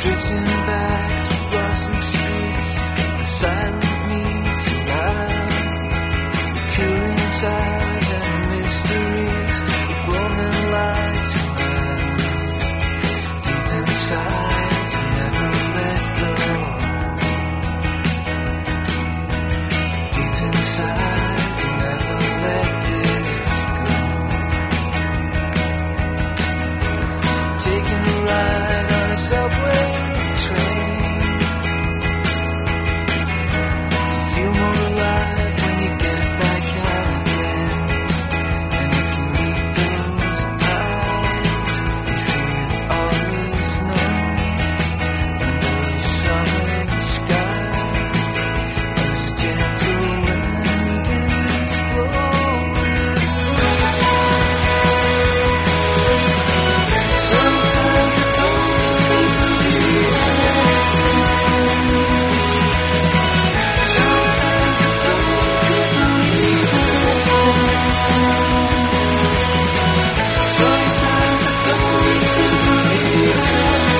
drifting back through blossom streets, silent meets alive, the cooling tires and the mysteries, the glowing lights around, deep inside, you never let go, deep inside, you never let this go, taking a ride on a subway train to feel more alive when you get back out again. And if you meet those eyes, you feel it all is known under a summer sky as a gentle wind is blowing. Sometimes I don't need to believe it. Sometimes I don't need to believe it. Sometimes I don't need to believe it.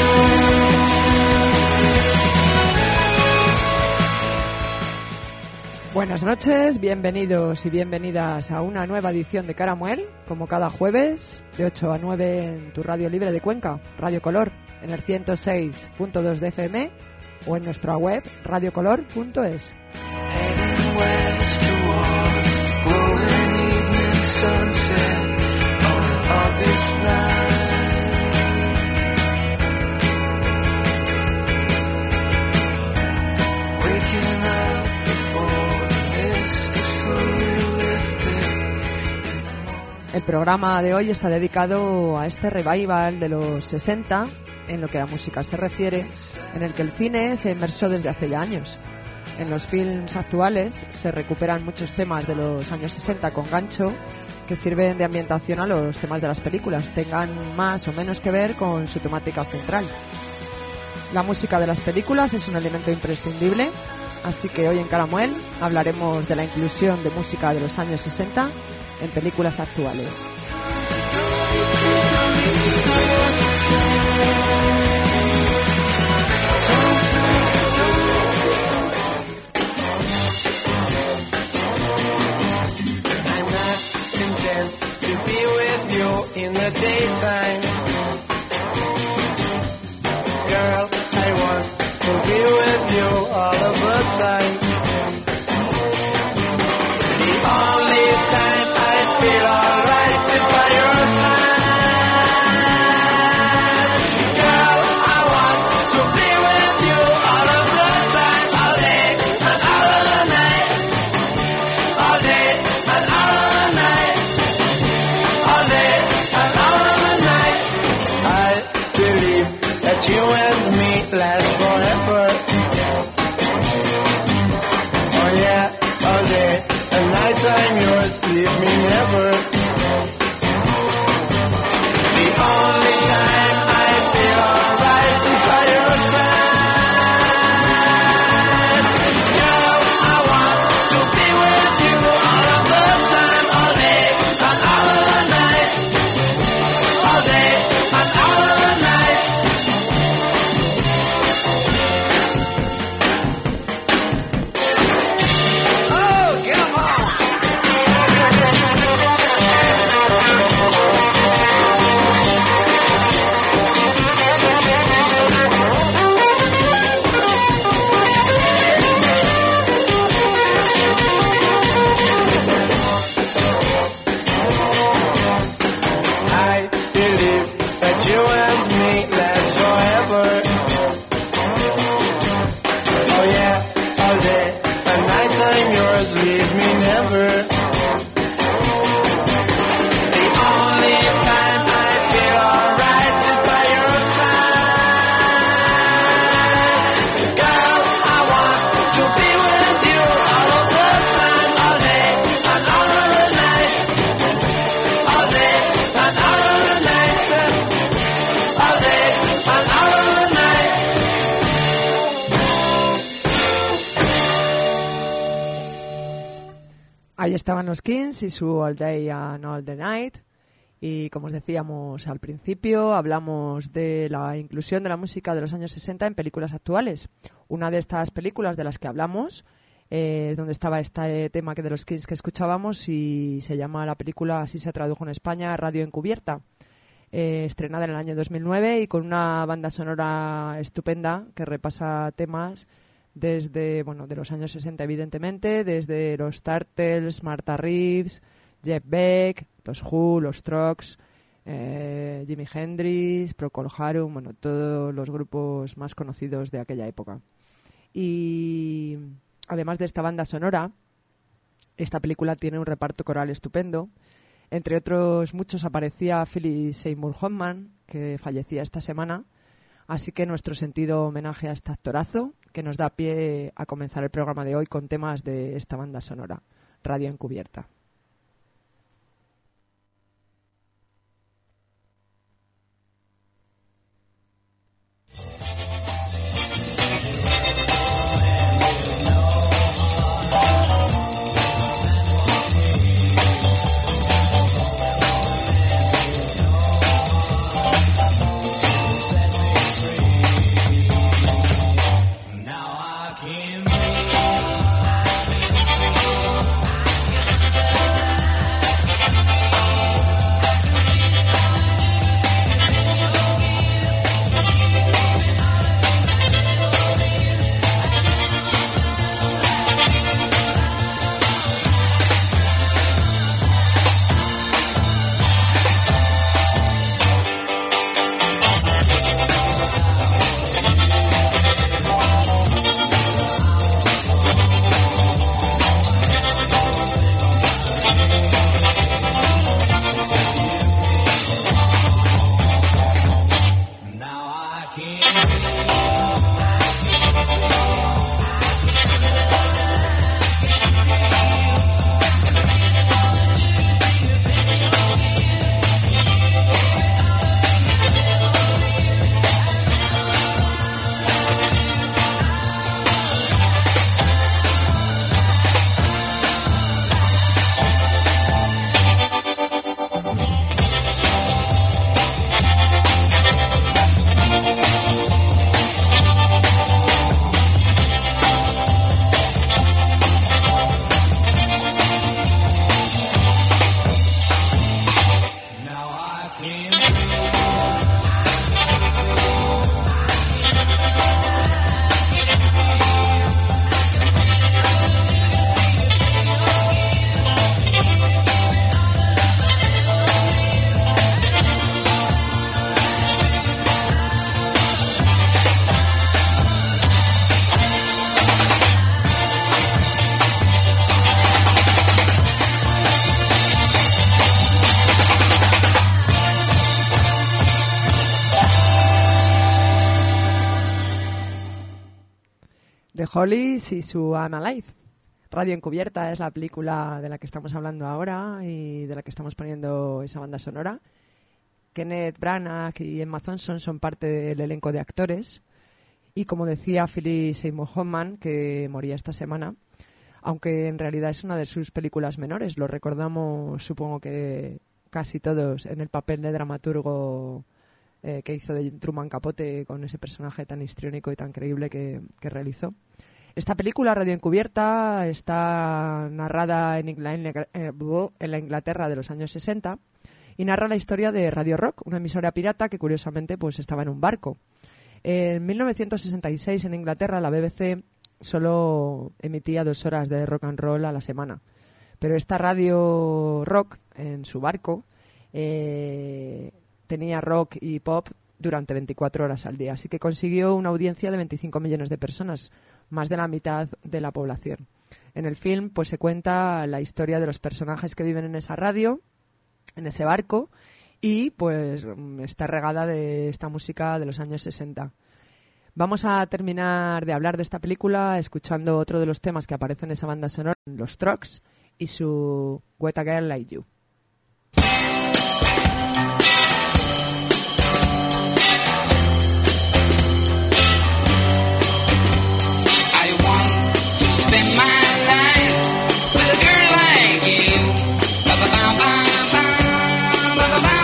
Buenas noches, bienvenidos y bienvenidas a una nueva edición de Caramuel, como cada jueves, de 8 a 9 en tu radio libre de Cuenca, Radio Color, en el 106.2 de FM o en nuestra web radiocolor.es. Heading west towards glowing evening sunset on an August night. Waking up before the mist is fully lifted. El programa de hoy está dedicado a este revival de los 60, en lo que a música se refiere, en el que el cine se inmersó desde hace ya años. En los films actuales se recuperan muchos temas de los años 60 con gancho que sirven de ambientación a los temas de las películas, tengan más o menos que ver con su temática central. La música de las películas es un elemento imprescindible, así que hoy en Caramuel hablaremos de la inclusión de música de los años 60 en películas actuales. I'm not content to be with you in the daytime. Girl, I want to be with you all of the time. The only time I feel alright is by your side. Girl, I want to be with you all of the time, all day and all of the night. All day and all of the night. All day and all of the night. I believe that you and me last forever. Oh yeah, all day and night I'm yours, leave me never. The only time I feel alright is by your side. Girl, I want to be with you all of the time, all day and all of the night. All day and all of the night. Oh, get 'em on! I believe that you and me last forever. Oh yeah, all day and night I'm yours, leave me never. The only time I feel alright is by your side. Girl, I want to be with you all of the time, all day and all of the night. All day and all of the night. All day and all of the night. Ahí estaban los Kings y su All Day and All the Night. Y como os decíamos al principio, hablamos de la inclusión de la música de los años 60 en películas actuales. Una de estas películas de las que hablamos es donde estaba este tema de los Kings que escuchábamos, y se llama la película, así se tradujo en España, Radio Encubierta, estrenada en el año 2009 y con una banda sonora estupenda que repasa temas desde, de los años 60 evidentemente, desde los Turtles, Martha Reeves, Jeff Beck, los Who, los Strokes, Jimi Hendrix, Procol Harum, todos los grupos más conocidos de aquella época. Y además de esta banda sonora, esta película tiene un reparto coral estupendo. Entre otros muchos aparecía Philip Seymour Hoffman, que fallecía esta semana. Así que nuestro sentido homenaje a este actorazo, que nos da pie a comenzar el programa de hoy con temas de esta banda sonora, Radio Encubierta. The Hollies y su I'm Alive. Radio Encubierta es la película de la que estamos hablando ahora y de la que estamos poniendo esa banda sonora. Kenneth Branagh y Emma Thompson son parte del elenco de actores. Y como decía Philip Seymour Hoffman, que moría esta semana, aunque en realidad es una de sus películas menores, lo recordamos supongo que casi todos en el papel de dramaturgo que hizo de Truman Capote, con ese personaje tan histriónico y tan creíble que realizó. Esta película, Radio Encubierta, está narrada en la Inglaterra de los años 60 y narra la historia de Radio Rock, una emisora pirata que curiosamente pues estaba en un barco. En 1966 en Inglaterra la BBC solo emitía 2 horas de rock and roll a la semana, pero esta Radio Rock en su barco tenía rock y pop durante 24 horas al día, así que consiguió una audiencia de 25 millones de personas, más de la mitad de la población. En el film pues se cuenta la historia de los personajes que viven en esa radio, en ese barco, y pues está regada de esta música de los años 60. Vamos a terminar de hablar de esta película escuchando otro de los temas que aparece en esa banda sonora, los Strokes y su What a Girl Like You. Spend my life with a girl like you. Ba ba ba ba ba ba ba ba.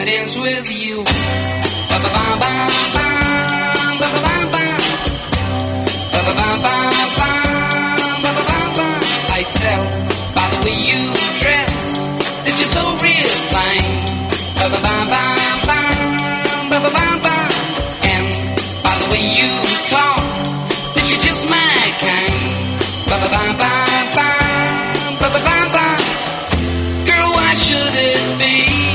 dance with you. Ba ba ba ba ba ba ba ba ba ba ba ba ba ba ba ba. I tell by the way you dress that you're so refined. Ba ba ba ba ba ba ba ba ba. And by the way you talk that you're just my kind. Ba ba ba ba ba ba ba ba ba. Girl, why should it be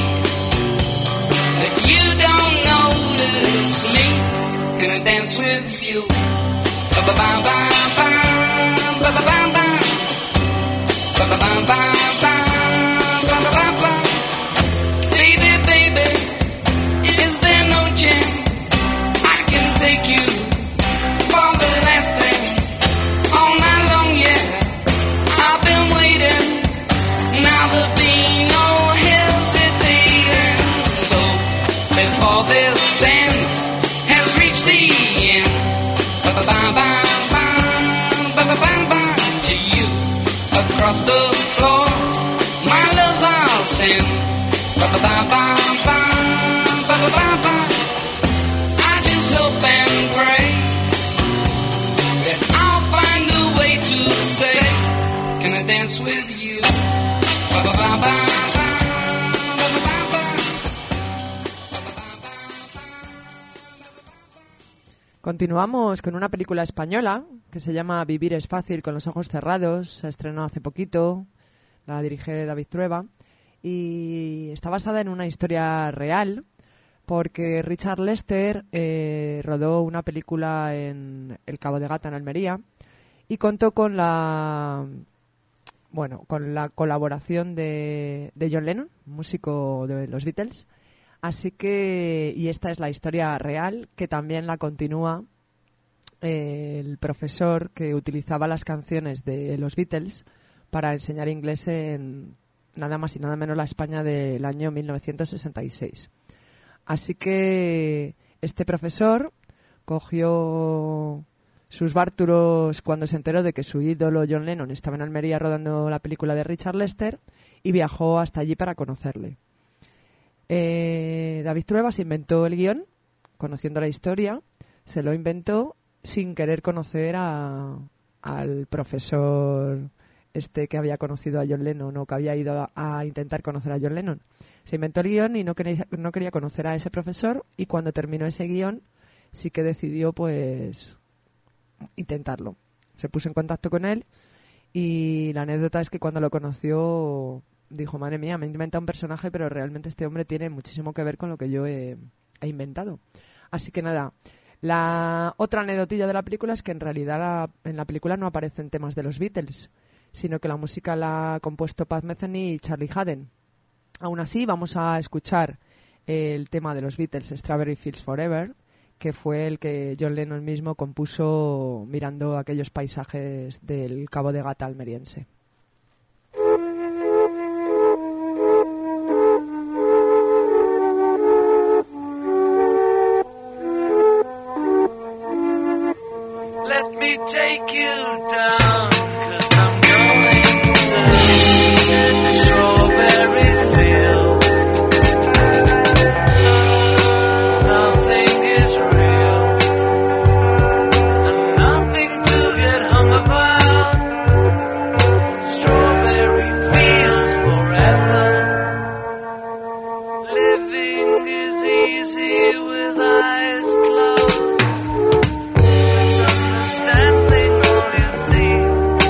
that you don't notice me? Can I dance with you? Ba ba ba ba ba ba ba ba ba ba ba ba ba ba ba ba ba. Baby, baby, is there no chance I can take you for the last thing all night long? Yeah, I've been waiting. Now there'll be no hesitating. So before this dance has reached the end, ba ba ba ba ba ba ba ba ba, to you across the floor, my love I'll send. Ba ba ba ba ba ba ba ba ba. I just hope and pray that I'll find a way to say, can I dance with you? Ba ba ba ba ba ba ba ba ba. Continuamos con una película española que se llama Vivir es fácil con los ojos cerrados. Se estrenó hace poquito, la dirige David Trueba y está basada en una historia real porque Richard Lester rodó una película en el Cabo de Gata, en Almería, y contó con la colaboración de John Lennon, músico de los Beatles. Así que, y esta es la historia real, que también la continúa el profesor que utilizaba las canciones de los Beatles para enseñar inglés en nada más y nada menos la España del año 1966. Así que este profesor cogió sus bártulos cuando se enteró de que su ídolo John Lennon estaba en Almería rodando la película de Richard Lester y viajó hasta allí para conocerle. David Trueba se inventó el guión, conociendo la historia, se lo inventó sin querer conocer al profesor este que había conocido a John Lennon o que había ido a intentar conocer a John Lennon. Se inventó el guión y no quería conocer a ese profesor, y cuando terminó ese guión sí que decidió pues intentarlo. Se puso en contacto con él y la anécdota es que cuando lo conoció dijo, madre mía, me he inventado un personaje, pero realmente este hombre tiene muchísimo que ver con lo que yo he inventado. Así que nada, la otra anecdotilla de la película es que en realidad en la película no aparecen temas de los Beatles, sino que la música la ha compuesto Pat Metheny y Charlie Haden. Aún así, vamos a escuchar el tema de los Beatles, Strawberry Fields Forever, que fue el que John Lennon mismo compuso mirando aquellos paisajes del Cabo de Gata almeriense. Let me take you down, 'cause I'm going to Strawberry Fields. Nothing is real, and nothing to get hung about. Strawberry Fields forever. Living is easy with eyes closed. Standing on your seat.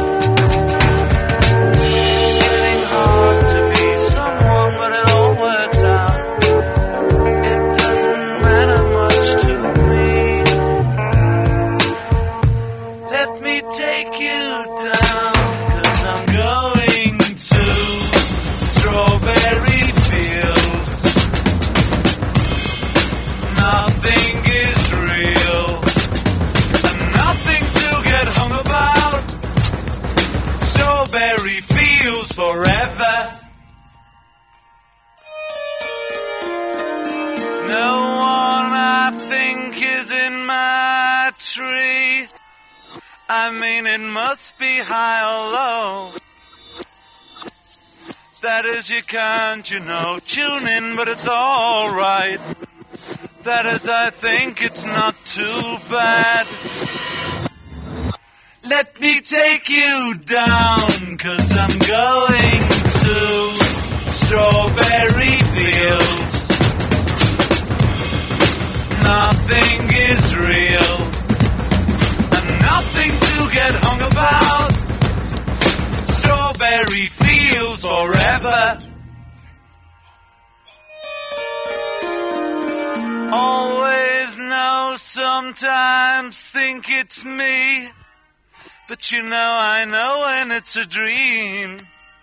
It's getting hard to be someone, but it all works out. It doesn't matter much to me. Let me take you down, 'cause I'm going to Strawberry Fields. Nothing is real, nothing to get hung about. Strawberry Fields forever. No one I think is in my tree. I mean, it must be high or low. That is, you can't, you know, tune in, but it's alright. That is, I think it's not too bad. Let me take you down, 'cause I'm going to Strawberry Fields. Nothing is real, and nothing to get hung about. Strawberry Fields forever. Always know, sometimes think it's me, but you know I know when it's a dream.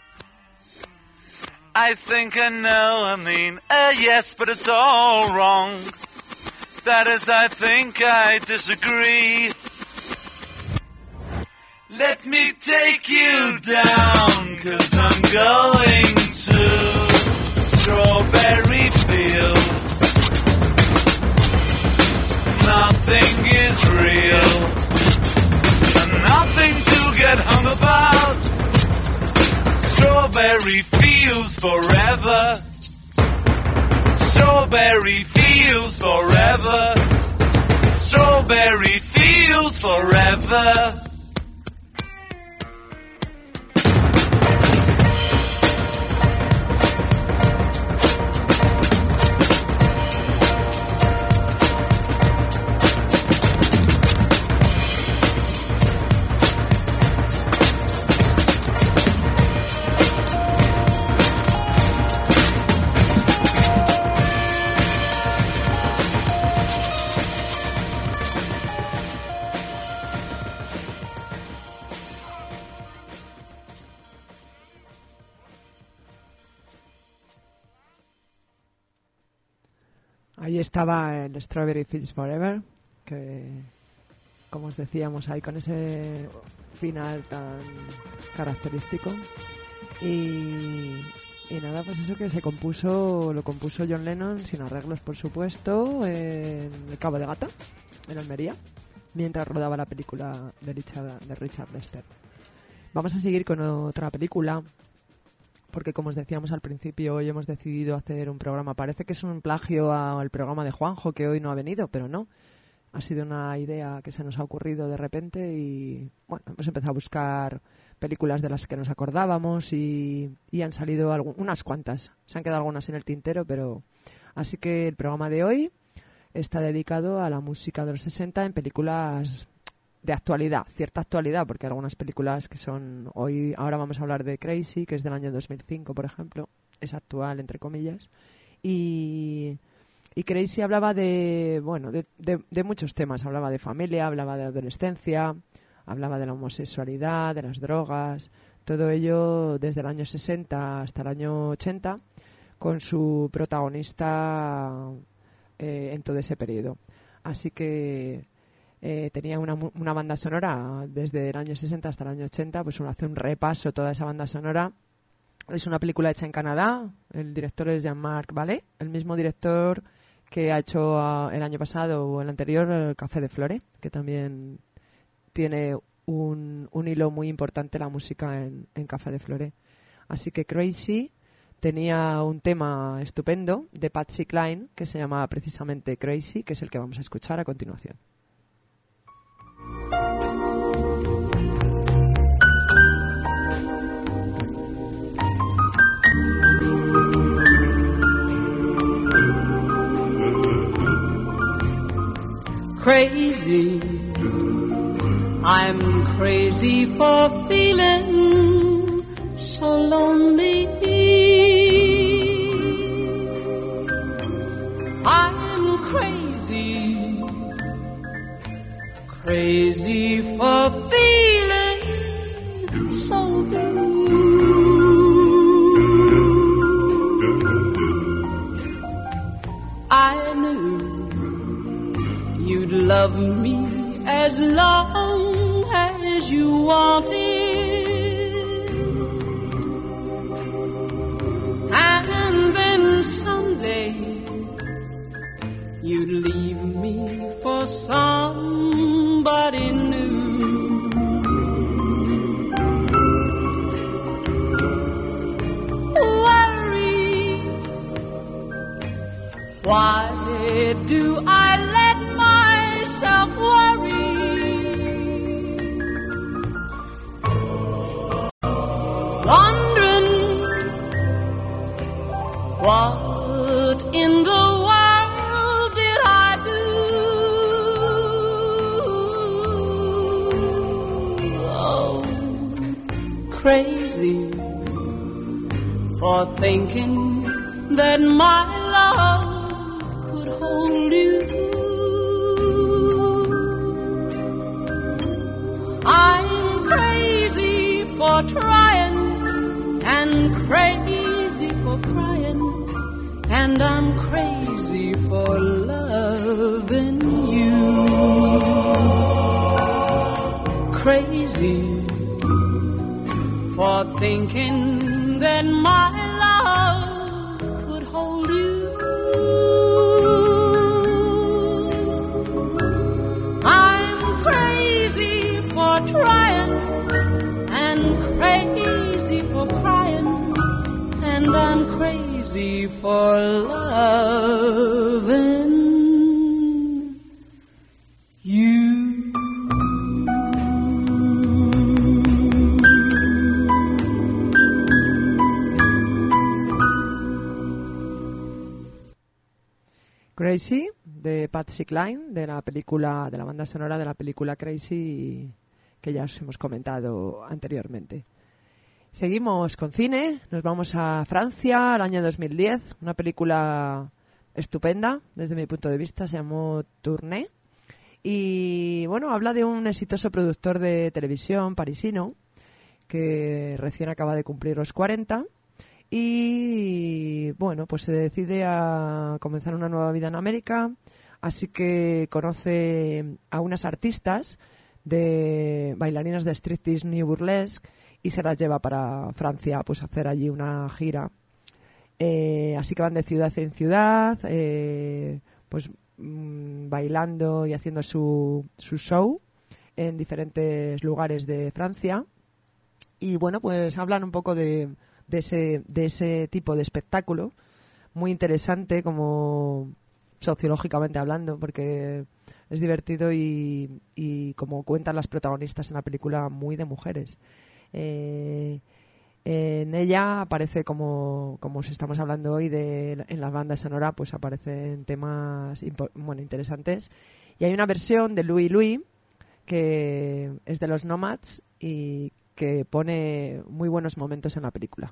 I think I know, I mean, yes, but it's all wrong. That is, I think I disagree. Let me take you down, 'cause I'm going to Strawberry Fields. Nothing is real, and nothing to get hung about. Strawberry Fields forever. Strawberry Fields forever. Strawberry Fields forever. Ahí estaba el Strawberry Fields Forever, que, como os decíamos, ahí con ese final tan característico. Y nada, pues eso que lo compuso John Lennon, sin arreglos por supuesto, en el Cabo de Gata, en Almería, mientras rodaba la película de Richard Lester. Vamos a seguir con otra película, porque como os decíamos al principio, hoy hemos decidido hacer un programa. Parece que es un plagio al programa de Juanjo, que hoy no ha venido, pero no. Ha sido una idea que se nos ha ocurrido de repente y, bueno, hemos empezado a buscar películas de las que nos acordábamos y han salido unas cuantas. Se han quedado algunas en el tintero, pero... Así que el programa de hoy está dedicado a la música de los 60 en películas de actualidad, cierta actualidad, porque hay algunas películas que son ahora vamos a hablar de Crazy, que es del año 2005, por ejemplo, es actual entre comillas, y Crazy hablaba de muchos temas, hablaba de familia, hablaba de adolescencia, hablaba de la homosexualidad, de las drogas, todo ello desde el año 60 hasta el año 80, con su protagonista en todo ese periodo. Así que tenía una banda sonora desde el año 60 hasta el año 80, pues uno hace un repaso toda esa banda sonora. Es una película hecha en Canadá, el director es Jean-Marc Vallée, el mismo director que ha hecho el año pasado o el anterior el Café de Flore, que también tiene un hilo muy importante la música en Café de Flore. Así que Crazy tenía un tema estupendo de Patsy Cline que se llama precisamente Crazy, que es el que vamos a escuchar a continuación. Crazy, I'm crazy for feeling so lonely. I'm crazy, crazy for feeling so blue. I knew you'd love me as long as you wanted, and then someday you'd leave me for somebody new. Ooh, Why do I let myself worry? Wondering what in the world did I do? Oh, crazy for thinking that my love could hold you. I'm crazy for trying and crazy for crying, and I'm crazy for loving you. Crazy for thinking that my love could hold you. I'm crazy for trying and crazy for crying, and I'm crazy for loving you. Crazy, de Patsy Cline, de la película, de la banda sonora de la película Crazy, que ya os hemos comentado anteriormente. Seguimos con cine, nos vamos a Francia al año 2010, una película estupenda desde mi punto de vista, se llamó Tournée, y bueno, habla de un exitoso productor de televisión parisino que recién acaba de cumplir los 40 y bueno, pues se decide a comenzar una nueva vida en América, así que conoce a unas artistas de bailarinas de striptease New Burlesque y se las lleva para Francia pues a hacer allí una gira. Así que van de ciudad en ciudad, pues bailando y haciendo su show en diferentes lugares de Francia. Y bueno, pues hablan un poco de ese tipo de espectáculo, muy interesante como sociológicamente hablando, porque es divertido y como cuentan las protagonistas en la película, muy de mujeres. En ella aparece, como si estamos hablando hoy en la banda sonora, pues aparecen temas interesantes. Y hay una versión de Louis Louis que es de los Nomads y que pone muy buenos momentos en la película.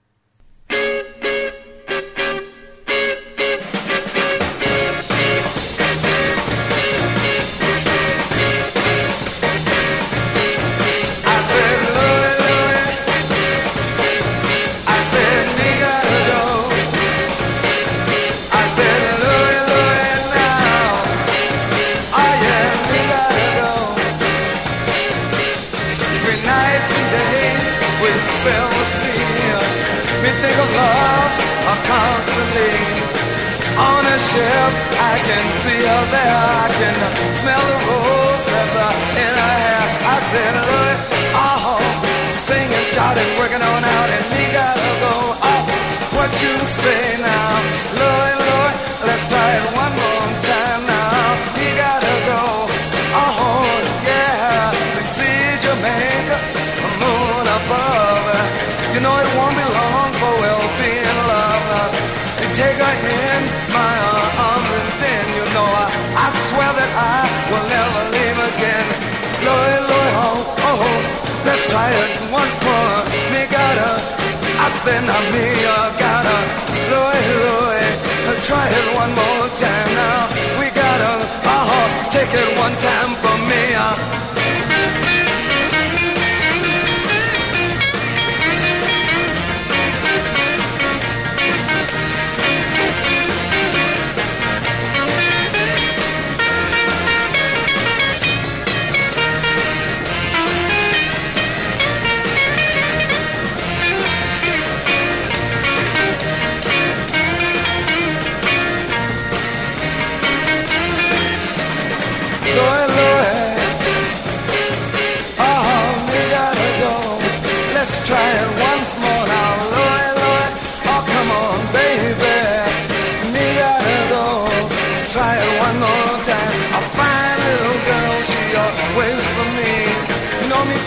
On a ship, I can see her there. I can smell the rose that's in her hair. I said, Louis, oh, singing, shouting, working on out, and we gotta go. Oh, what you say now, Louis, Louis? Let's try it one more time now. We gotta go. Oh, yeah, to see Jamaica, the moon above. You know it won't be long for we'll be in love. You take her in my arms and then you know I swear that I will never leave again. Louis, Louis, oh, oh, let's try it once more. Me gotta, I said not me, gotta. Louis, Louis, try it one more time now. We gotta, oh, take it one time for me.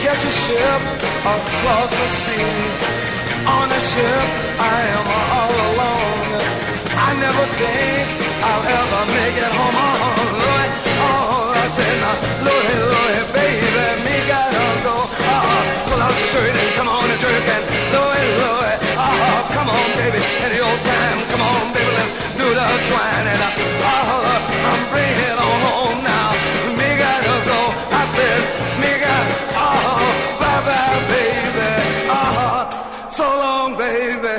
catch a ship across the sea. On a ship I am all alone. I never think I'll ever make it home. Oh, Louie, oh, I said now, Louie, Louie, baby, me gotta go. Pull out your shirt and come on and jerk and Louie, Louie, come on, baby, any old time, come on, baby, let's do the twine and I'm bringing on home now. Me gotta go. I said, me got, bye bye, baby, so long, baby.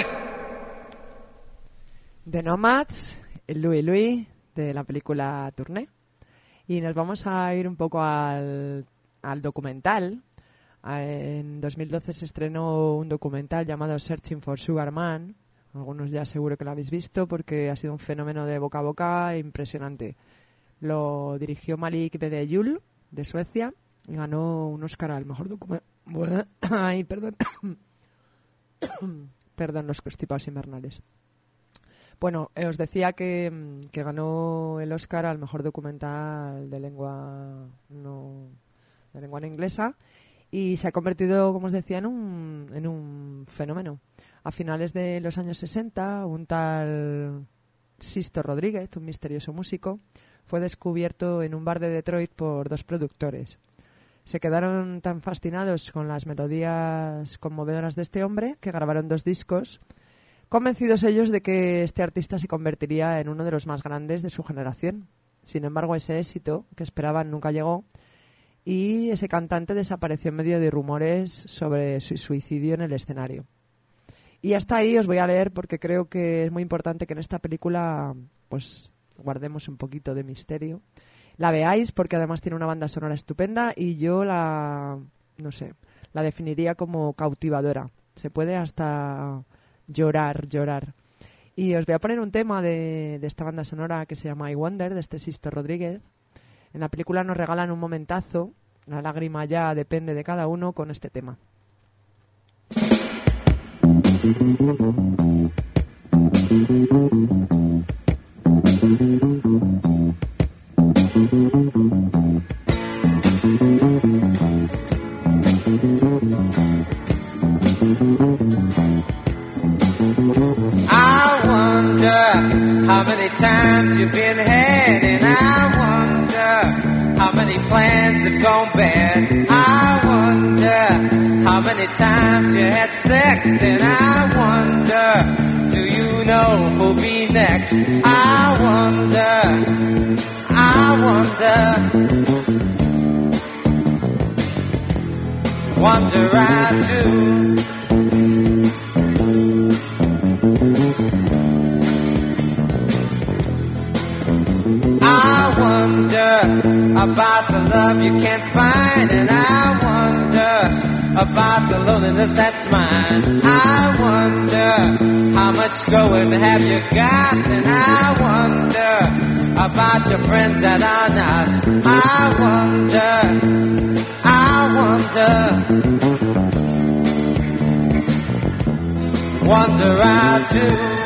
The Nomads, el Louie Louie de la película Tournée. Y nos vamos a ir un poco al documental. En 2012 se estrenó un documental llamado Searching for Sugar Man. Algunos ya seguro que lo habéis visto porque ha sido un fenómeno de boca a boca impresionante. Lo dirigió Malik Bedeyul de Suecia y ganó un Oscar al mejor documental. Ay, perdón. Perdón, los constipados invernales. Bueno, os decía que ganó el Oscar al mejor documental de lengua no inglesa y se ha convertido, como os decía, en un fenómeno. A finales de los años 60, un tal Sisto Rodríguez, un misterioso músico, fue descubierto en un bar de Detroit por dos productores. Se quedaron tan fascinados con las melodías conmovedoras de este hombre que grabaron 2 discos, convencidos ellos de que este artista se convertiría en uno de los más grandes de su generación. Sin embargo, ese éxito que esperaban nunca llegó y ese cantante desapareció en medio de rumores sobre su suicidio en el escenario. Y hasta ahí os voy a leer porque creo que es muy importante que en esta película pues guardemos un poquito de misterio. La veáis porque además tiene una banda sonora estupenda y yo la definiría como cautivadora. Se puede hasta llorar. Y os voy a poner un tema de esta banda sonora que se llama I Wonder, de este Sisto Rodríguez. En la película nos regalan un momentazo, la lágrima ya depende de cada uno con este tema. I wonder how many times you've been had, and I wonder how many plans have gone bad. I wonder how many times you had sex, and I wonder, do you know who'll be next? I wonder, wonder I do. I wonder about the love you can't find, and I wonder about the loneliness that's mine. I wonder how much going have you got, and I wonder about your friends that are not. I wonder I do.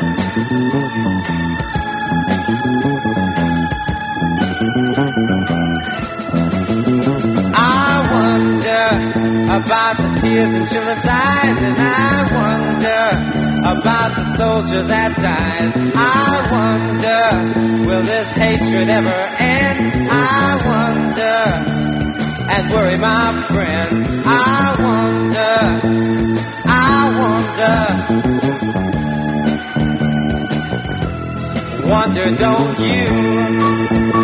I wonder about the tears in children's eyes, and I wonder about the soldier that dies. I wonder, will this hatred ever end? I wonder, and worry my friend. I wonder, don't you?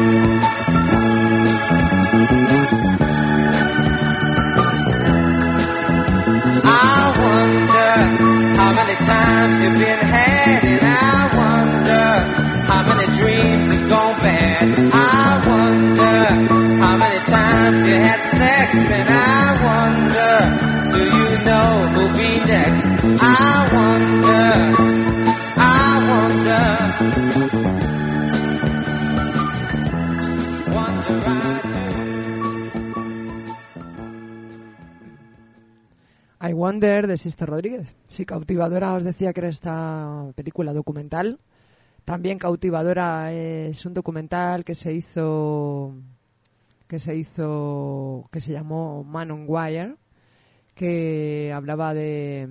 I wonder how many times you've been had, and I wonder how many dreams have gone bad. I wonder how many times you had sex, and I wonder, do you know who'll be next? I wonder, wonder I do. I Wonder de Sisto Rodríguez. Sí, cautivadora os decía que era esta película documental. También cautivadora es un documental que se llamó Man on Wire, que hablaba de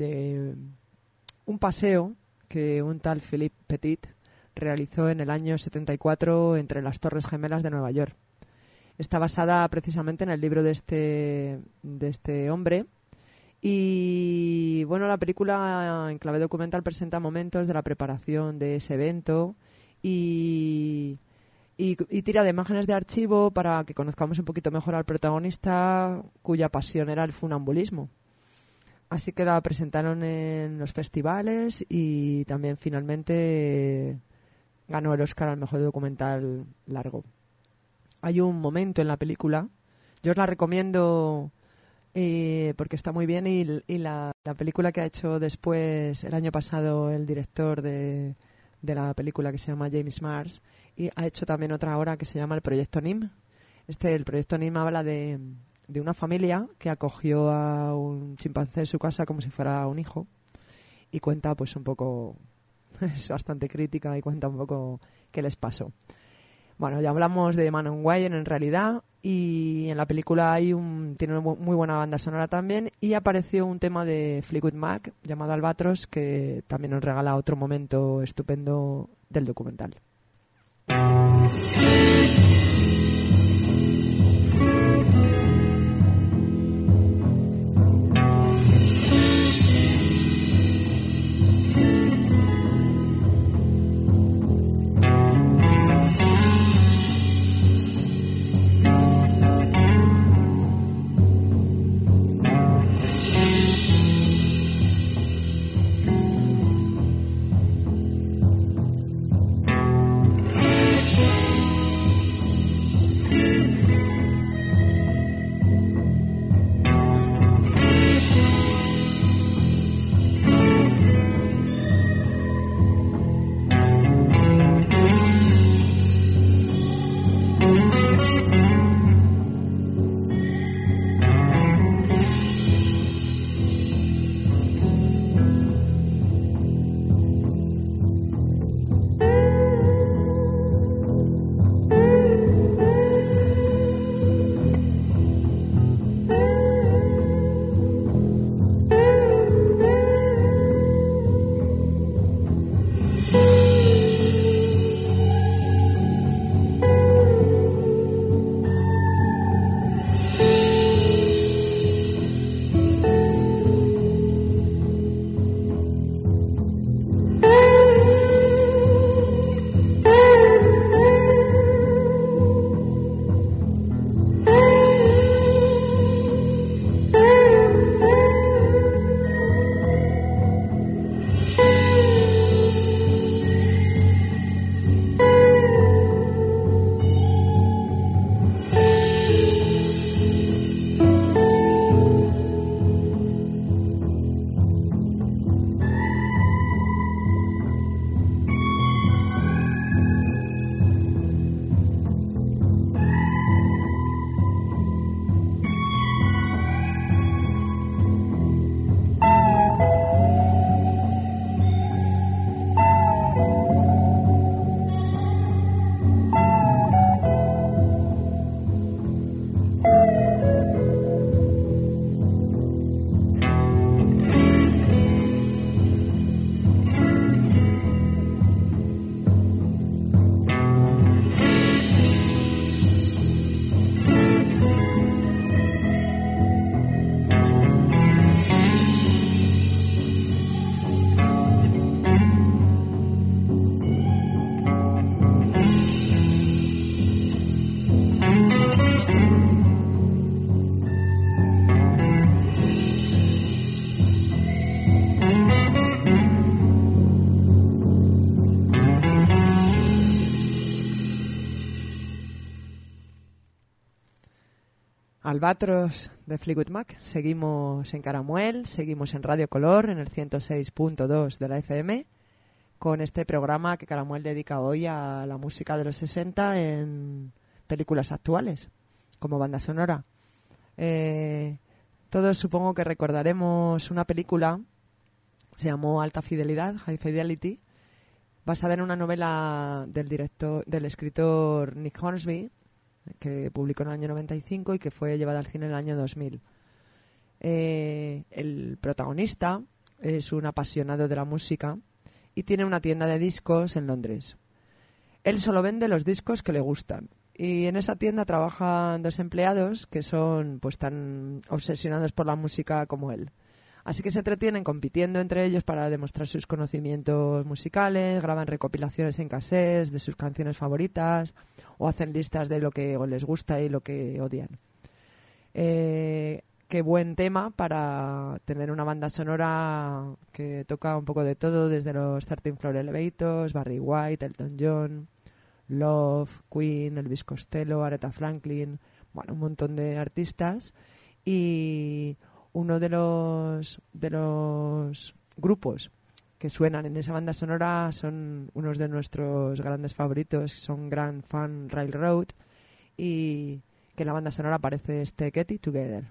un paseo que un tal Philippe Petit realizó en el año 74 entre las Torres Gemelas de Nueva York. Está basada precisamente en el libro de este hombre. Y bueno, la película en clave documental presenta momentos de la preparación de ese evento y tira de imágenes de archivo para que conozcamos un poquito mejor al protagonista, cuya pasión era el funambulismo. Así que la presentaron en los festivales y también finalmente ganó el Oscar al mejor documental largo. Hay un momento en la película, yo os la recomiendo porque está muy bien, y la película que ha hecho después, el año pasado, el director de la película, que se llama James Mars, y ha hecho también otra ahora que se llama el Proyecto NIM. El Proyecto NIM habla de una familia que acogió a un chimpancé en su casa como si fuera un hijo, y cuenta pues un poco, es bastante crítica y cuenta un poco qué les pasó. Bueno, ya hablamos de Man on Wire en realidad, y en la película tiene una muy buena banda sonora también, y apareció un tema de Fleetwood Mac llamado Albatros, que también nos regala otro momento estupendo del documental. Albatros de Fleetwood Mac. Seguimos en Caramuel, seguimos en Radio Color, en el 106.2 de la FM, con este programa que Caramuel dedica hoy a la música de los 60 en películas actuales, como banda sonora. Todos supongo que recordaremos una película, se llamó Alta Fidelidad, High Fidelity, basada en una novela del escritor Nick Hornsby, que publicó en el año 95 y que fue llevada al cine en el año 2000. El protagonista es un apasionado de la música y tiene una tienda de discos en Londres. Él solo vende los discos que le gustan. Y en esa tienda trabajan 2 empleados que son pues tan obsesionados por la música como él. Así que se entretienen compitiendo entre ellos para demostrar sus conocimientos musicales, graban recopilaciones en cassettes de sus canciones favoritas o hacen listas de lo que les gusta y lo que odian. Qué buen tema para tener una banda sonora que toca un poco de todo, desde los 13 Floor Elevators, Barry White, Elton John, Love, Queen, Elvis Costello, Aretha Franklin, bueno, un montón de artistas. Y uno de los grupos que suenan en esa banda sonora son unos de nuestros grandes favoritos, son Grand Funk Railroad, y que en la banda sonora aparece este Get It Together.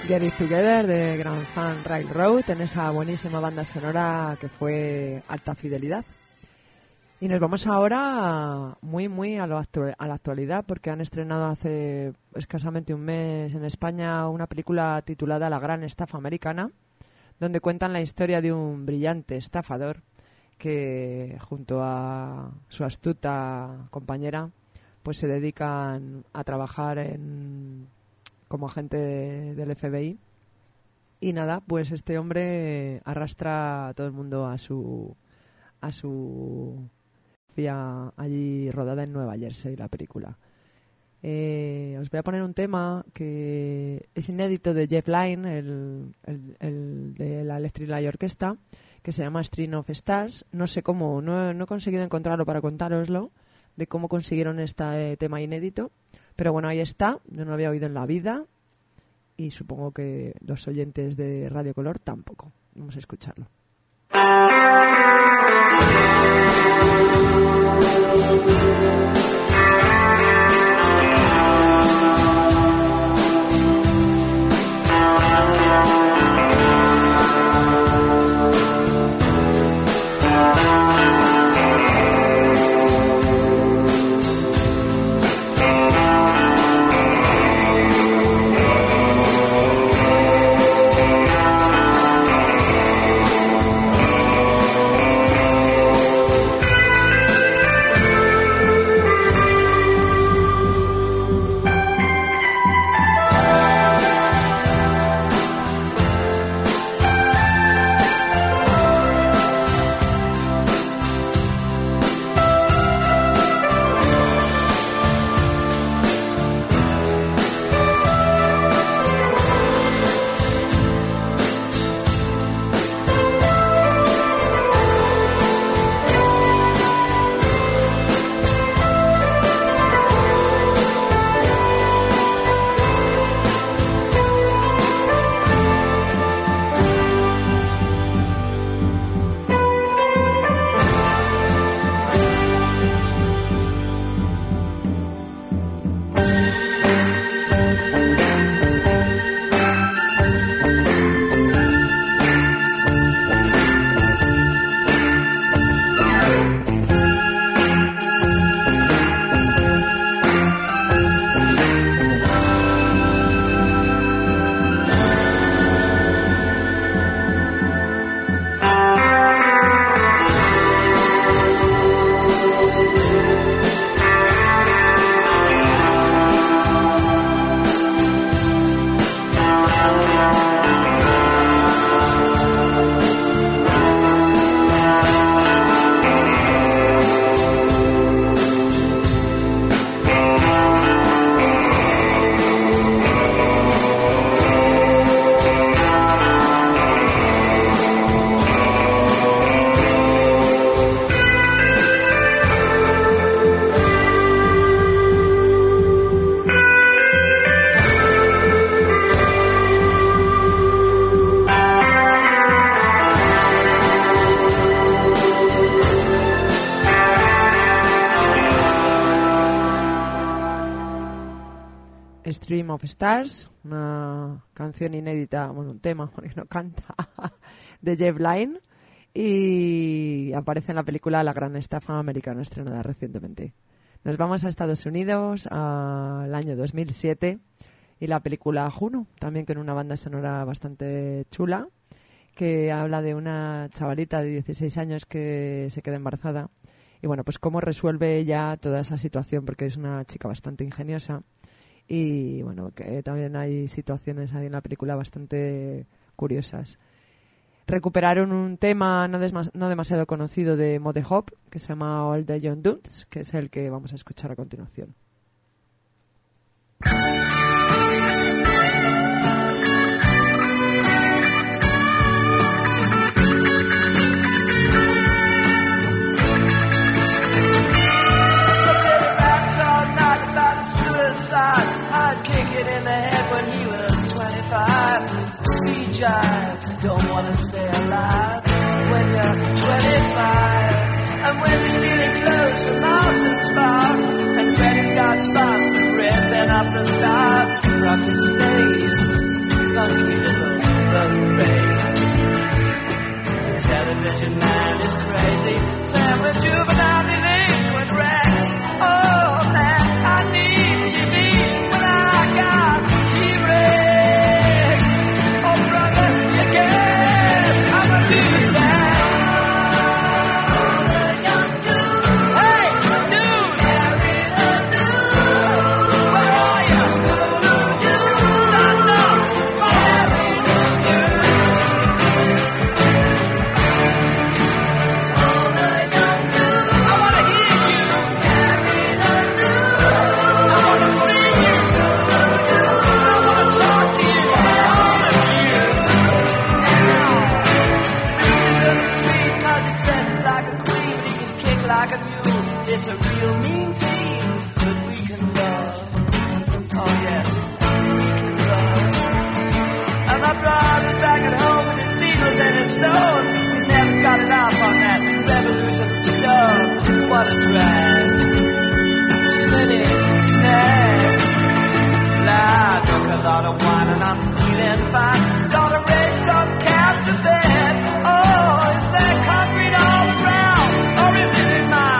Get It Together de Grand Funk Railroad en esa buenísima banda sonora que fue Alta Fidelidad. Y nos vamos ahora muy a la actualidad, porque han estrenado hace escasamente un mes en España una película titulada La Gran Estafa Americana, donde cuentan la historia de un brillante estafador que junto a su astuta compañera pues se dedican a trabajar como agente del FBI. Y nada, pues este hombre arrastra a todo el mundo a su vía allí rodada en Nueva Jersey, la película. Os voy a poner un tema que es inédito de Jeff Lynne, el de la Electric Light Orchestra, que se llama String of Stars. No sé cómo, no he conseguido encontrarlo para contároslo, de cómo consiguieron este tema inédito. Pero bueno, ahí está, yo no lo había oído en la vida y supongo que los oyentes de Radio Color tampoco. Vamos a escucharlo. Stream of Stars, una canción inédita, bueno, un tema, porque no canta, de Jeff Lynne, y aparece en la película La Gran Estafa Americana, estrenada recientemente. Nos vamos a Estados Unidos al año 2007 y la película Juno, también con una banda sonora bastante chula, que habla de una chavalita de 16 años que se queda embarazada y bueno, pues cómo resuelve ella toda esa situación, porque es una chica bastante ingeniosa. Y bueno, que también hay situaciones ahí en la película bastante curiosas. Recuperaron un tema no demasiado conocido de Mode Hop, que se llama All the Young Dudes, que es el que vamos a escuchar a continuación. I'd kick it in the head when he was 25. Speed jive, don't wanna stay alive when you're 25. And when you're stealing clothes from Marks and Sparks, and Freddy's got spots for ripping up the start from his face. funky little blood rays. The television man is crazy, Sam with juvenile delinquent rags. Oh man, I need TV when I got T-Rex. Oh brother, you can't, I'm a dude man. It's a real mean team, but we can love. Oh yes, we can love. And my brother's back at home with his Beatles and his Stones. We never got it off on that revolution stuff. What a drag. Too many snacks. Nah, I drunk a lot of wine and I'm feeling fine. Gonna raise some cap to bed. Oh, is there concrete all around? Or is it in my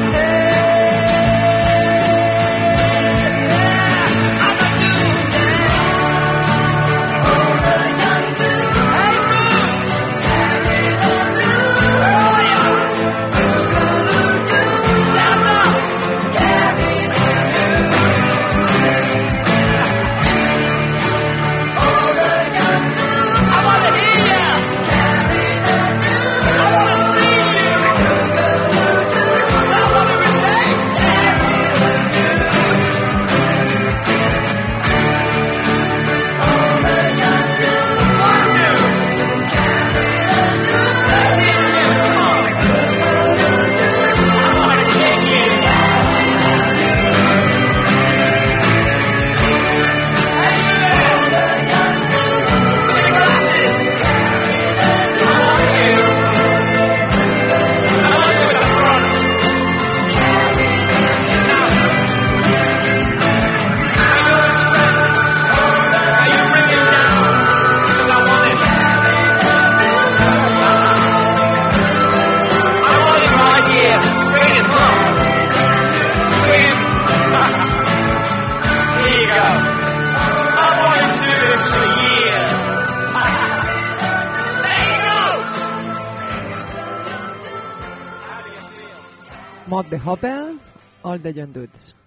Mott the Hoople, All the Young Dudes,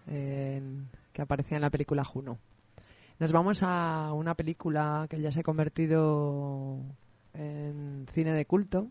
que aparecía en la película Juno. Nos vamos a una película que ya se ha convertido en cine de culto,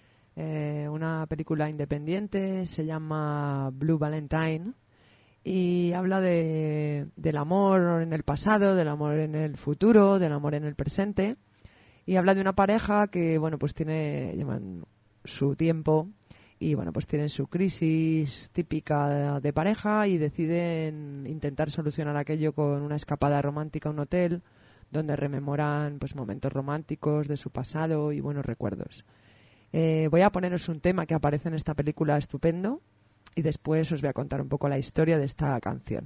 una película independiente, se llama Blue Valentine y habla del amor en el pasado, del amor en el futuro, del amor en el presente, y habla de una pareja que, bueno, pues llevan su tiempo y, bueno, pues tienen su crisis típica de pareja y deciden intentar solucionar aquello con una escapada romántica a un hotel donde rememoran, pues, momentos románticos de su pasado y buenos recuerdos. Voy a poneros un tema que aparece en esta película estupendo y después os voy a contar un poco la historia de esta canción.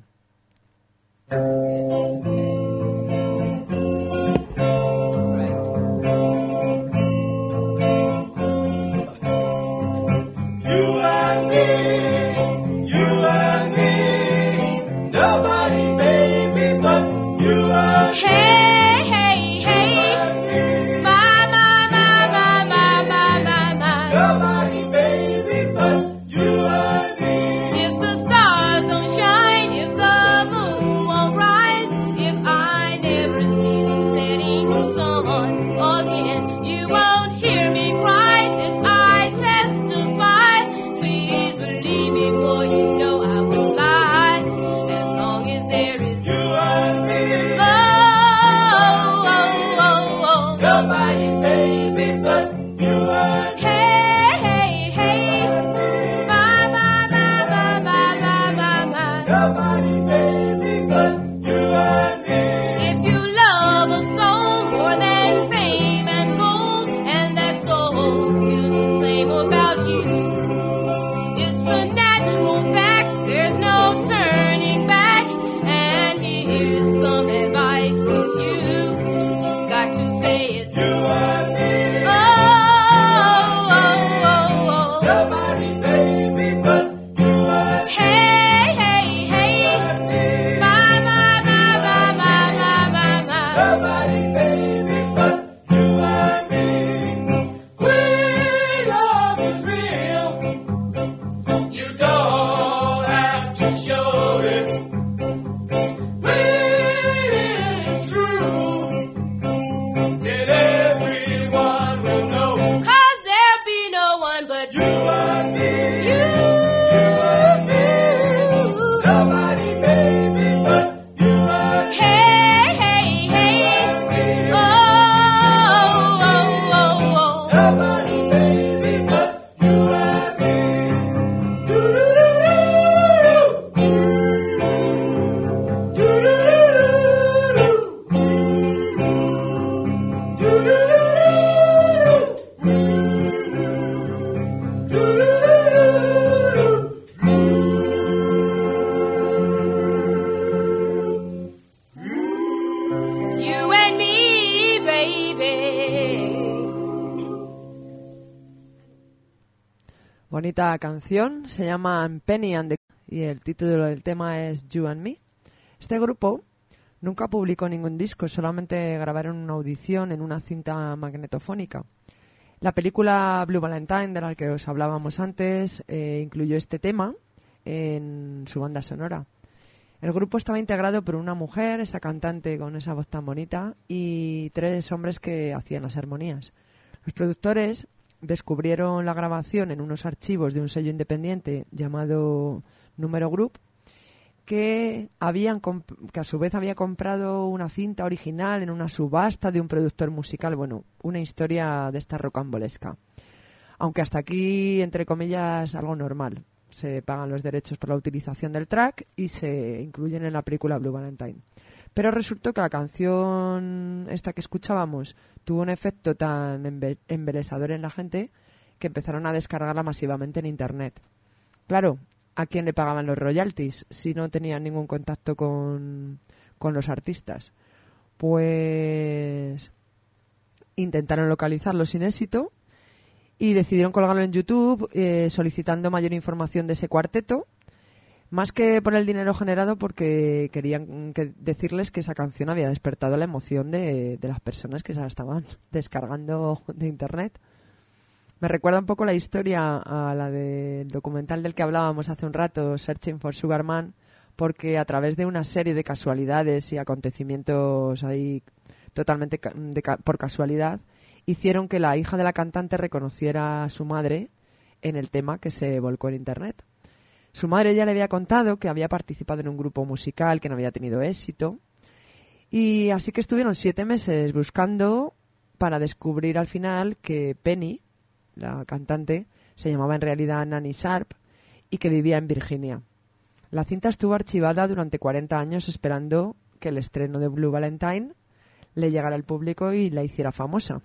Hey, hey, hey, my, my, my, my, my, my, my, my. Nobody, baby, but you and me. If the stars don't shine, if the moon won't rise, if I never see the setting sun again, you won't hear me cry, this I testify. Please believe me, for you know I would fly as long as there is you and me. Nobody, baby, but you and me. Hey, hey, hey, my, my, my, my, my, my, my, my. Nobody, baby, but you and me. If you love a soul more than fame and gold, and that soul feels the same about you, it's a natural fact, there's no turning back, and here's some Bonita canción, se llama Penny and the... y el título del tema es You and Me. Este grupo nunca publicó ningún disco, solamente grabaron una audición en una cinta magnetofónica. La película Blue Valentine, de la que os hablábamos antes, incluyó este tema en su banda sonora. El grupo estaba integrado por una mujer, esa cantante con esa voz tan bonita, y 3 hombres que hacían las armonías. Los productores descubrieron la grabación en unos archivos de un sello independiente llamado Número Group, que a su vez había comprado una cinta original en una subasta de un productor musical. Bueno, una historia de esta rocambolesca. Aunque hasta aquí, entre comillas, algo normal. Se pagan los derechos por la utilización del track y se incluyen en la película Blue Valentine. Pero resultó que la canción esta que escuchábamos tuvo un efecto tan embelesador en la gente que empezaron a descargarla masivamente en Internet. Claro, ¿a quién le pagaban los royalties si no tenían ningún contacto con los artistas? Pues intentaron localizarlo sin éxito y decidieron colgarlo en YouTube solicitando mayor información de ese cuarteto, más que por el dinero generado, porque querían decirles que esa canción había despertado la emoción de las personas que se la estaban descargando de Internet. Me recuerda un poco la historia a la del documental del que hablábamos hace un rato, Searching for Sugar Man, porque a través de una serie de casualidades y acontecimientos ahí totalmente por casualidad, hicieron que la hija de la cantante reconociera a su madre en el tema que se volcó en Internet. Su madre ya le había contado que había participado en un grupo musical que no había tenido éxito, y así que estuvieron 7 meses buscando para descubrir al final que Penny, la cantante, se llamaba en realidad Nanny Sharp y que vivía en Virginia. La cinta estuvo archivada durante 40 años esperando que el estreno de Blue Valentine le llegara al público y la hiciera famosa.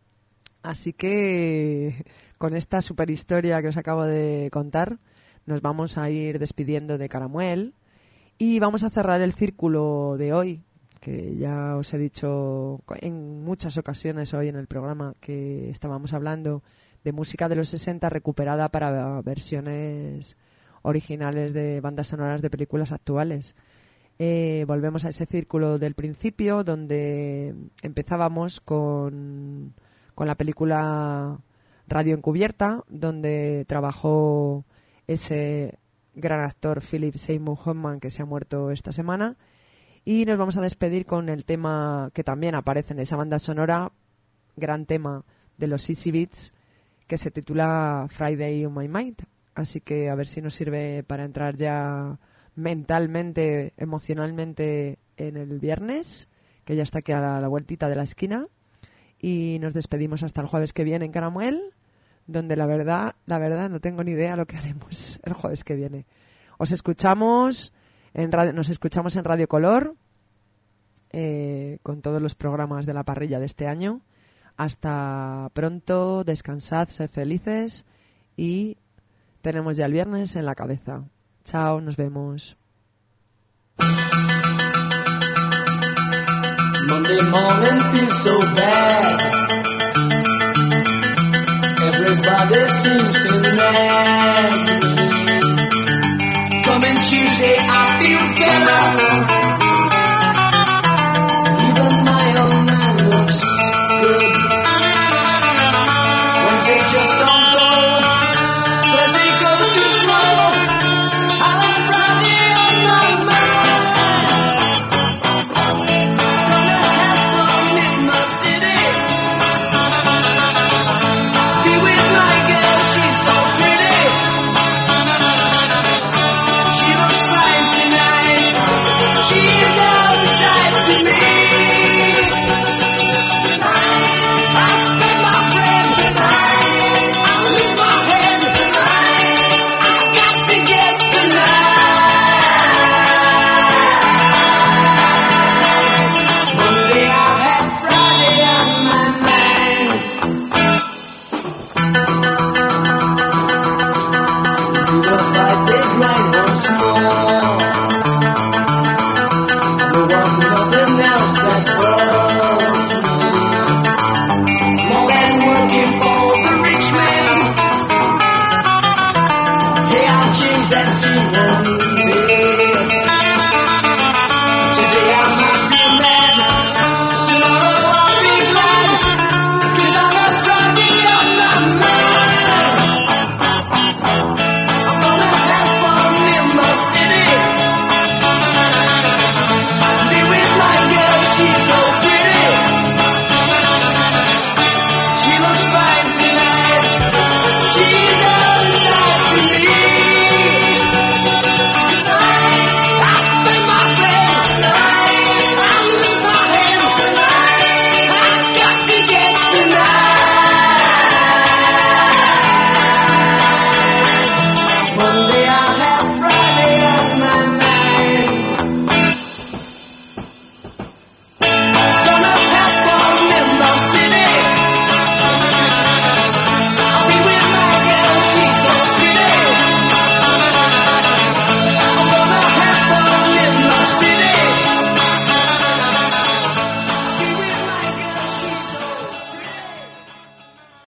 Así que con esta super historia que os acabo de contar, nos vamos a ir despidiendo de Caramuel y vamos a cerrar el círculo de hoy, que ya os he dicho en muchas ocasiones hoy en el programa que estábamos hablando de música de los 60 recuperada para versiones originales de bandas sonoras de películas actuales. Volvemos a ese círculo del principio, donde empezábamos con la película Radio Encubierta, donde trabajó ese gran actor Philip Seymour Hoffman, que se ha muerto esta semana, y nos vamos a despedir con el tema que también aparece en esa banda sonora, gran tema de los Easy Beats, que se titula Friday on My Mind. Así que a ver si nos sirve para entrar ya mentalmente, emocionalmente en el viernes, que ya está aquí a la vueltita de la esquina. Y nos despedimos hasta el jueves que viene en Caramuel, donde la verdad no tengo ni idea lo que haremos el jueves que viene. Nos escuchamos en Radio Color, con todos los programas de la parrilla de este año. Hasta pronto, descansad, sed felices y tenemos ya el viernes en la cabeza. Chao, nos vemos. Monday morning feels so bad. Everybody seems to nag me. Coming Tuesday I feel better. Even my old man looks good. Wednesday just don't go. Thursday goes too slow. I like Friday on my mind. Gonna have fun in the city. Be with my girl, she's so pretty. She looks fine tonight. She is out of sight to me. That